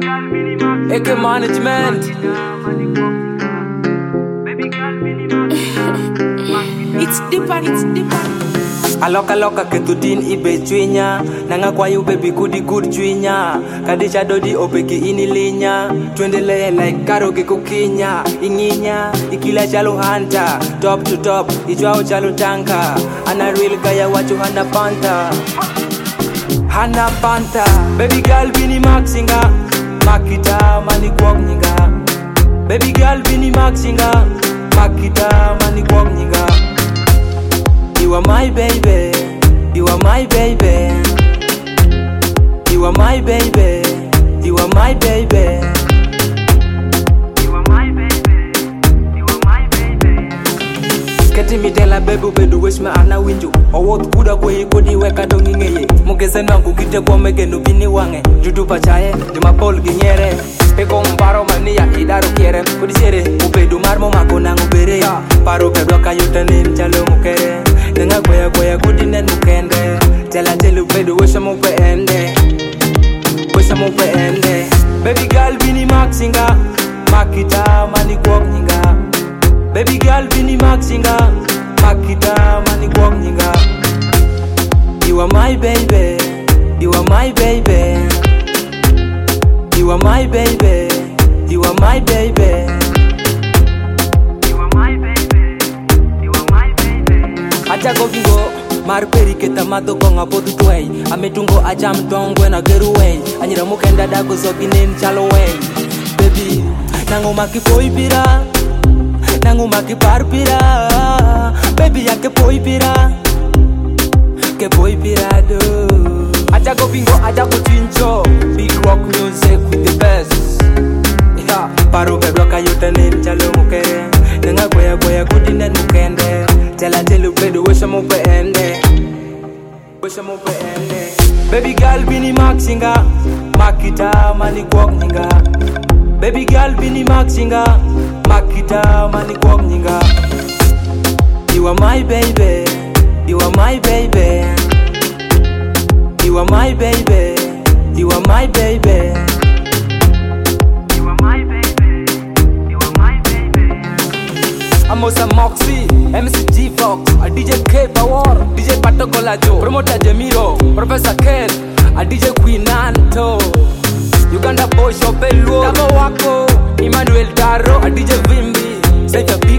AK Management. It's deeper. Aloka ketudin ibe chwinya nanga kwa you baby good chwinya kadisha dodi opeki inilinya tuendelee like karoge kukinya inginya ikila chalo hanta top to top ijwao chalo tanka ana real gaya wachu hana panta baby girl bini maxinga makita mani kwok nyinga baby girl bini maxinga makita mani kwok nyinga. You are my baby, you are my baby. You are my baby, you are my baby. You are my baby, you are my baby. Keti mitela bebu bedu wish me ana winju. Owot kuda kwe kodi weka dongi ngeye. Mugeze nangu kite kwa mege nubini wange. Judu pachaye, juma pol ginyere. Peko mbaro mania idaro kiere. Kodi chere, upedu marmo mako nangu bere ya. Paro pedwa kayuta nin chalo mukere. Nenga goya kudine nukende. Tela telu pedu wisha mupe ende. Baby girl bini maxinga makita mani kwok nyinga. Baby girl bini maxinga makita mani kwok nyinga. You are my baby, you are my baby. You are my baby, you are my baby. You are my baby, you are my baby. Acha gogingo mar peri keta mado konga bodu tway ametungo ajam dongwe na geruway anyira mukenda dago zoginen chalo way baby nango makipoi pira nango makipar pira baby yake poi pira ke poi pira do acha go bingo acha go tincho big rock music with the best yeah paro bedwa kayuta nin chalo mukere nenga goya kudine nukende tela telu pedu wisha mupe ende. Baby girl bini maxinga makita mani kwok nyinga. Baby girl bini maxinga makita mani kwok nyinga. You are my baby, you are my baby. You are my baby, you are my baby. You are my baby, you are my baby. Amosa Moxie, MC G-Fox, a DJ K Power, DJ Patokola Joe, Promoter Jamiro, Professor Ken, a DJ Queen Anto, Uganda Boy Shopelwo, Tabo Wako, Emmanuel Taro, a DJ Vimbi, Safe